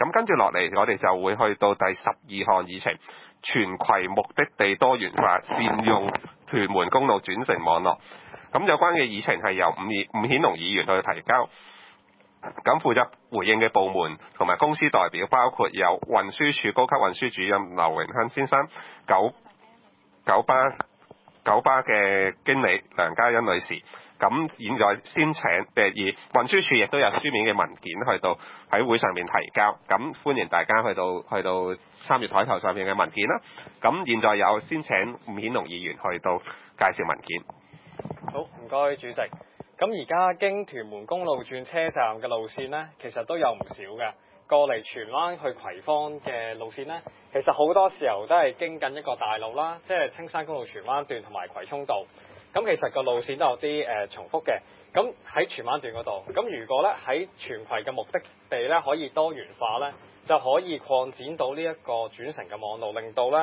咁跟住落嚟，我哋就會去到第12項議程，全葵目的地多元化，善用屯門公路轉乘網絡。咁有關嘅議程係由伍顯龍議員去提交。咁負責回應嘅部門同埋公司代表包括有運輸署高級運輸主任劉榮亨先生、九巴嘅經理梁嘉欣女士。咁現在先請而運輸署亦都有書面嘅文件去到喺會上面提交，咁歡迎大家去到參閱台頭上面嘅文件啦。咁現在有先請伍顯龍議員去到介紹文件。 好，唔該主席。咁而家經屯門公路轉車站嘅路線呢，其實都有唔少嘅。過嚟荃灣去葵芳嘅路線呢，其實好多時候都係經緊一個大路啦，即係青山公路荃灣段同埋葵涌道。咁其實個路線都有啲重複嘅。咁喺荃灣段嗰度，咁如果咧喺荃葵嘅目的地咧可以多元化咧，就可以擴展到呢一個轉乘嘅網路，令到咧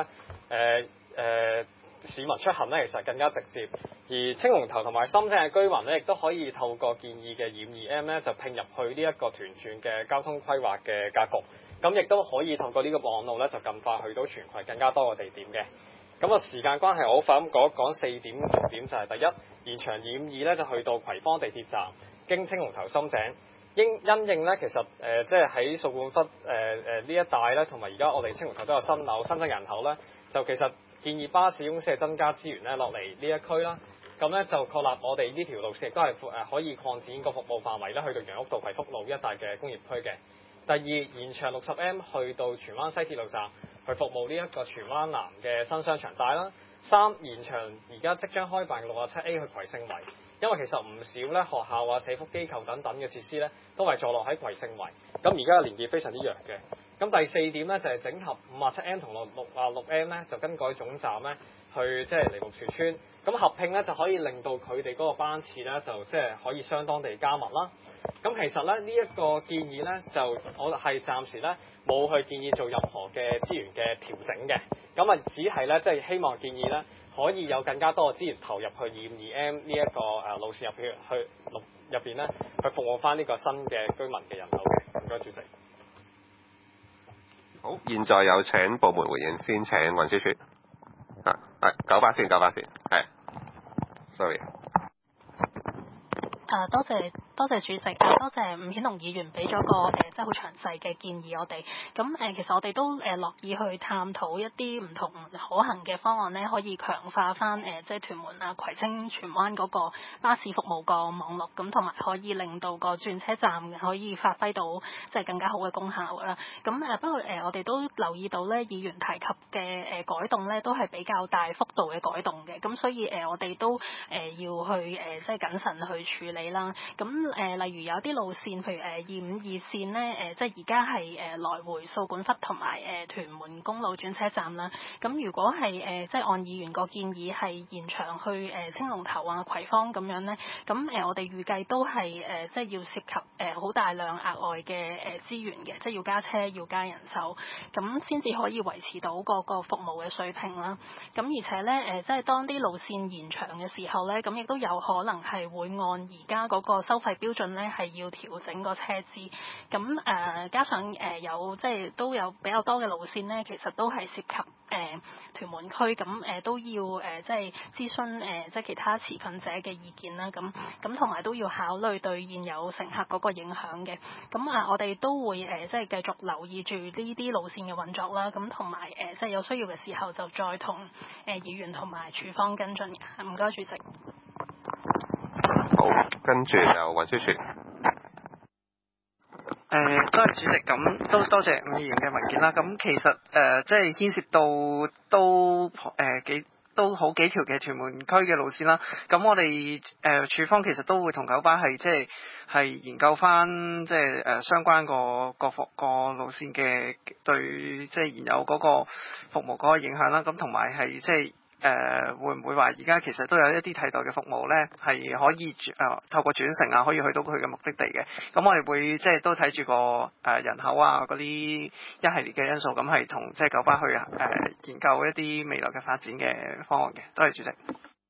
市民出行咧其實更加直接。而青龍頭同埋深圳嘅居民咧，亦都可以透過建議嘅2.2M 咧，就拼入去呢一個團轉嘅交通規劃嘅格局。咁亦都可以透過呢個網路咧，就更快去到荃葵更加多嘅地點嘅。咁啊，時間關係，我好快咁講4點重點，就係第一，延長2.2咧就去到葵芳地鐵站，經青龍頭深井。因應咧，其實即係喺掃管笏呢一帶咧，同埋而家我哋青龍頭都有新樓新增人口咧，就其實建議巴士公司係增加資源咧落嚟呢一區啦。咁咧就確立我哋呢條路線亦都係可以擴展個服務範圍咧，去到楊屋道葵福路一帶嘅工業區嘅。第二，延長60M 去到荃灣西鐵路站，去服務呢一個荃灣南嘅新商場帶啦。3，延長而家即將開辦嘅67A 去葵盛圍，因為其實唔少咧學校啊、社福機構等等嘅設施咧，都係坐落喺葵盛圍。咁而家嘅連結非常之弱嘅。咁第4點咧就係整合57M 同66M 咧，就更改總站咧，去即係梨木樹村。咁合併咧就可以令到佢哋嗰個班次咧就即係可以相當地加密啦。咁其實咧呢一個建議咧就我係暫時咧冇去建議做任何嘅資源嘅調整嘅。咁啊只係咧即係希望建議咧可以有更加多嘅資源投入去2.2M 呢一個路線入邊咧去服務翻呢個新嘅居民嘅人口嘅。唔該主席。 好，現在有請部門回應，先請運輸署。九巴先，係 ，sorry。 多謝主席，多謝伍顯龍議員俾咗個即係好詳細嘅建議我哋。咁其實我哋都樂意去探討一啲唔同可行嘅方案咧，可以強化翻即係屯門啊、葵青、荃灣嗰個巴士服務個網絡，咁同埋可以令到個轉車站可以發揮到即係更加好嘅功效啦。咁不過我哋都留意到咧，議員提及嘅改動咧，都係比較大幅度嘅改動嘅。咁所以我哋都要去即係謹慎去處理啦。咁例如有啲路線，譬如252線咧，即係而家係來回掃管笏同埋屯門公路轉車站啦。咁如果係即係按議員個建議係延長去青龍頭啊、葵芳咁樣咧，咁我哋預計都係即係要涉及好大量額外嘅資源嘅，即係要加車、要加人手，咁先至可以維持到嗰個服務嘅水平啦。咁而且咧即係當啲路線延長嘅時候咧，咁亦都有可能係會按而家嗰個收費標準咧係要調整個車資，咁加上有即係都有比較多嘅路線咧，其實都係涉及屯門區，咁都要即係諮詢即係其他持份者嘅意見啦，咁同埋都要考慮對現有乘客嗰個影響嘅。咁我哋都會即係繼續留意住呢啲路線嘅運作啦，咁同埋即係有需要嘅時候就再同議員同埋署方跟進嘅。唔該主席。 好，跟住就運輸署。 多謝主席，咁都多謝伍議員嘅文件啦。咁其實即係牽涉到都好幾條嘅屯門區嘅路線啦。咁我哋署方其實都會同九巴係即係研究翻即係相關個路線嘅對即係現有嗰個服務嗰個影響啦。咁同埋係即係會唔會話而家其實都有一啲替代嘅服務咧，係可以透過轉乘啊，可以去到佢嘅目的地嘅。咁我哋會即係都睇住個人口啊嗰啲一系列嘅因素，咁係同即係九巴去研究一啲未來嘅發展嘅方案嘅。多謝主席。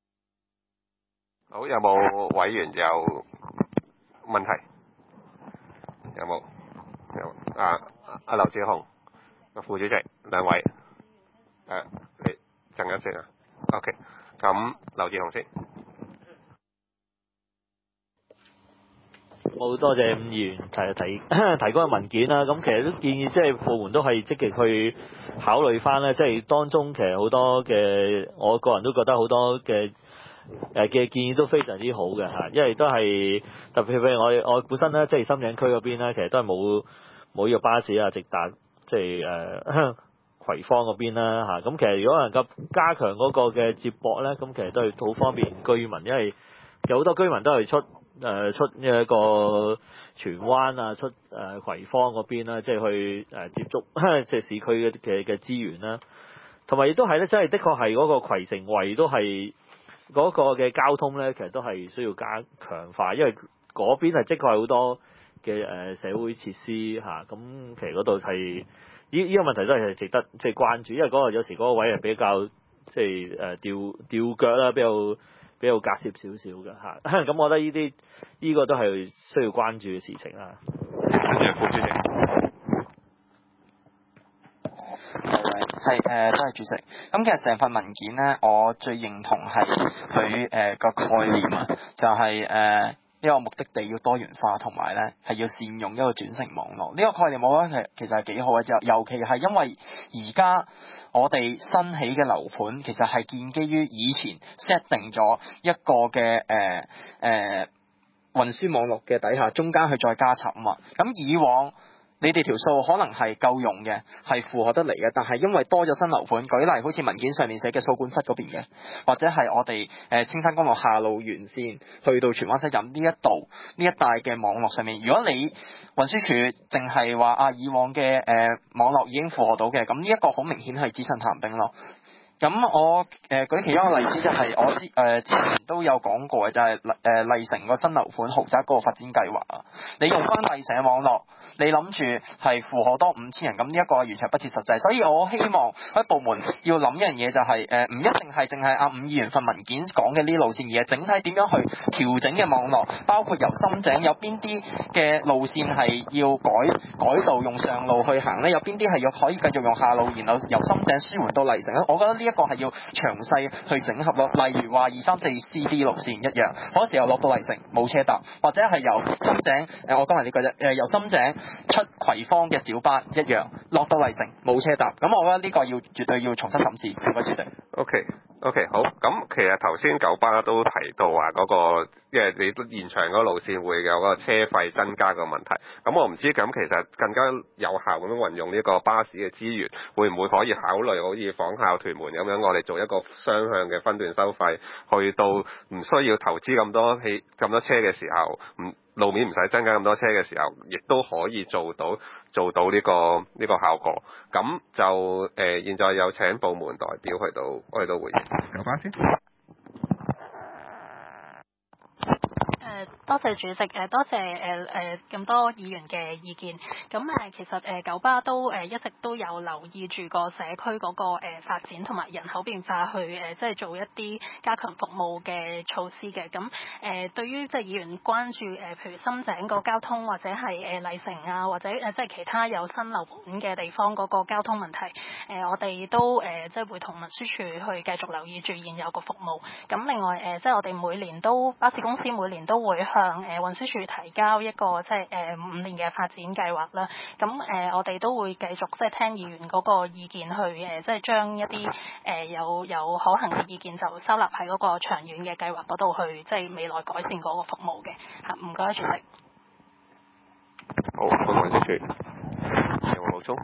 好，有冇委員有問題？有冇？有阿劉志雄副主席兩位，你陣間先啊。OK， 咁劉志雄先。 好多謝伍議員提供嘅文件啦，咁其實都建議即係部門都係積極去考慮翻咧，即係當中其實好多嘅，我個人都覺得好多嘅建議都非常之好嘅嚇，因為都係特別譬如我本身咧即係深井區嗰邊咧，其實都係冇呢個巴士啊直達即係葵芳嗰邊啦嚇，咁其實如果能夠加強嗰個嘅接駁咧，咁其實都係好方便居民，因為有好多居民都係出呢一個荃灣啊，出葵芳嗰邊啦，即係去接觸即係市區嘅資源啦，同埋亦都係咧，真係的確係嗰個葵城圍都係嗰個嘅交通咧，其實都係需要加強化，因為嗰邊係的確係好多嘅社會設施嚇，咁其實嗰度係呢個問題都係值得即係關注，因為嗰個有時嗰個位係比較即係吊腳啦，比較隔涉少少嘅嚇，咁我覺得呢個都係需要關注嘅事情啦。 跟住副主席。 係多謝主席。咁其實成份文件咧，我最認同係佢個概念啊，就係一個目的地要多元化，同埋咧係要善用一個轉乘網絡。呢個概念我覺得其實係幾好嘅，尤其係因為而家我哋新起嘅樓盤其實係建基於以前 set 定咗一個嘅運輸網絡嘅底下，中間去再加插啊嘛。咁以往你哋條數可能係夠用嘅，係負荷得嚟嘅，但係因為多咗新樓盤，舉例好似文件上面寫嘅掃管笏嗰邊嘅，或者係我哋青山公路下路沿線去到荃灣西站呢一帶嘅網絡上面，如果你運輸署淨係話以往嘅網絡已經負荷到嘅，咁呢一個好明顯係紙上談兵咯。咁我舉其中一個例子就係我之前都有講過嘅，就係麗城個新樓盤豪宅嗰個發展計劃啊。你用翻麗城嘅網絡，你諗住係負荷多5000人，咁呢一個完全不切實際。所以我希望喺部門要諗一樣嘢，就係唔一定係淨係阿伍議員份文件講嘅呢路線，而係整體點樣去調整嘅網絡，包括由深井有邊啲嘅路線係要改道用上路去行咧，有邊啲係可以繼續用下路，然後由深井舒緩到麗城咧。我覺得呢一個係要詳細去整合咯，例如話234CD 路線一樣，嗰時候落到麗城冇車搭，或者係由深井我講埋呢句啫，由深井出葵芳嘅小巴一樣，落到麗城冇車搭。咁我覺得呢個絕對要重新審視。唔該主席。 OK， 好。咁其實頭先九巴都提到話嗰個，因為你現場嗰個路線會有嗰個車費增加個問題。咁我唔知咁其實更加有效咁樣運用呢個巴士嘅資源，會唔會可以考慮好似仿效屯門咁樣，我哋做一個雙向嘅分段收費，去到唔需要投資咁多車嘅時候，路面唔使增加咁多車嘅時候，亦都可以做到呢個效果。咁就現在有請部門代表去到回應。九巴先。 多謝主席，多謝咁多議員嘅意見。咁其實九巴都一直都有留意住個社區嗰個發展同埋人口變化，去即係做一啲加強服務嘅措施嘅。咁對於即係議員關注譬如深井個交通，或者係麗城啊，或者即係其他有新樓盤嘅地方嗰個交通問題，我哋都即係會同運輸署去繼續留意住現有個服務。咁另外即係我哋每年都巴士公司每年都會向運輸署提交一個即係5年嘅發展計劃啦。咁我哋都會繼續即係聽議員嗰個意見去即係將一啲有可行嘅意見就收納喺嗰個長遠嘅計劃嗰度去，即係未來改善嗰個服務嘅嚇。唔該，主席。 好，運輸署有冇補充？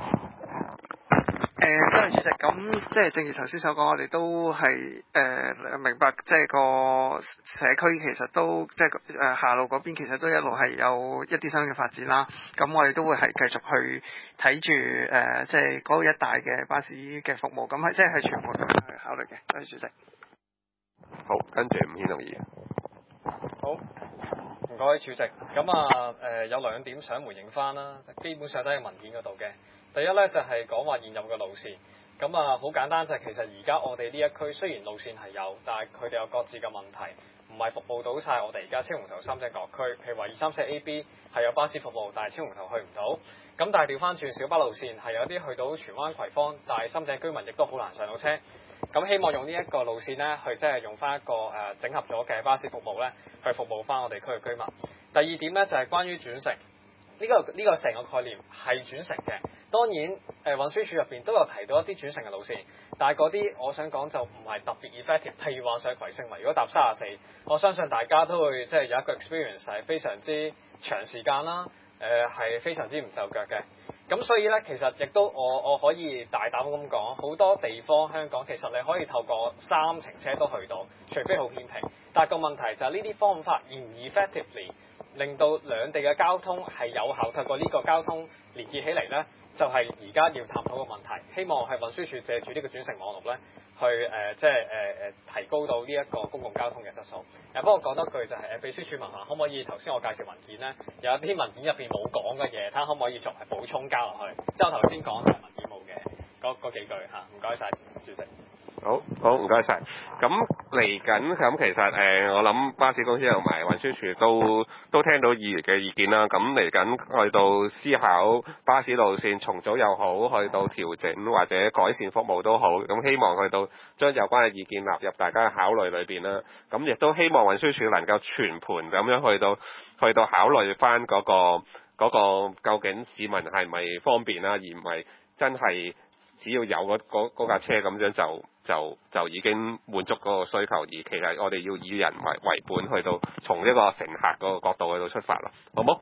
多謝主席。咁即係正如頭先所講，我哋都係明白，即係個社區其實都即係下路嗰邊其實都一路係有一啲新嘅發展啦。咁我哋都會係繼續去睇住即係嗰一帶嘅巴士嘅服務，咁係即係全部都去考慮嘅。多謝主席。 好，跟住伍顯龍議員。 好，唔該主席。咁有2點想回應翻啦，基本上都係文件嗰度嘅。第一咧就係講話現有嘅路線，咁好簡單就係其實而家我哋呢一區雖然路線係有，但係佢哋有各自嘅問題，唔係服務到晒我哋而家青龍頭三井角區。譬如話234AB 係有巴士服務，但係青龍頭去唔到。 咁但係調翻轉小巴路線係有啲去到荃灣葵芳，但係深井居民亦都好難上到車。咁希望用呢一個路線咧，去即係用翻一個整合咗嘅巴士服務咧，去服務翻我哋區嘅居民。第二點咧就係關於轉乘，呢個成個概念係轉乘嘅。當然運輸署入邊都有提到一啲轉乘嘅路線，但係嗰啲我想講就唔係特別 effective。譬如話上葵盛圍，如果搭34，我相信大家都會即係有一個 experience 係非常之長時間啦，係非常之唔就腳嘅。咁所以咧，其實亦都我可以大膽咁講，好多地方香港其實你可以透過3程車都去到，除非好偏僻。但係個問題就係呢啲方法而唔 effectively 令到兩地嘅交通係有效透過呢個交通連結起嚟咧，就係而家要探討嘅問題。希望係運輸署借住呢個轉乘網絡咧，去提高到呢一個公共交通嘅質素。不過講多句就係秘書處問下，可唔可以頭先我介紹文件咧，有一啲文件入邊冇講嘅嘢，睇下可唔可以作為補充加落去。即係我頭先講嘅文件冇嘅嗰幾句嚇，唔該晒主席。 好唔該晒。咁嚟緊咁其實我諗巴士公司同埋運輸署都聽到議員嘅意見啦。咁嚟緊去到思考巴士路線重組又好，去到調整或者改善服務都好。咁希望去到將有關嘅意見納入大家嘅考慮裏邊啦。咁亦都希望運輸署能夠全盤咁樣去到考慮翻嗰個究竟市民係咪方便啦，而唔係真係只要有嗰架車咁樣就已經滿足嗰個需求，而其實我哋要以人為本，去到從一個乘客嗰個角度去到出發啦，好冇？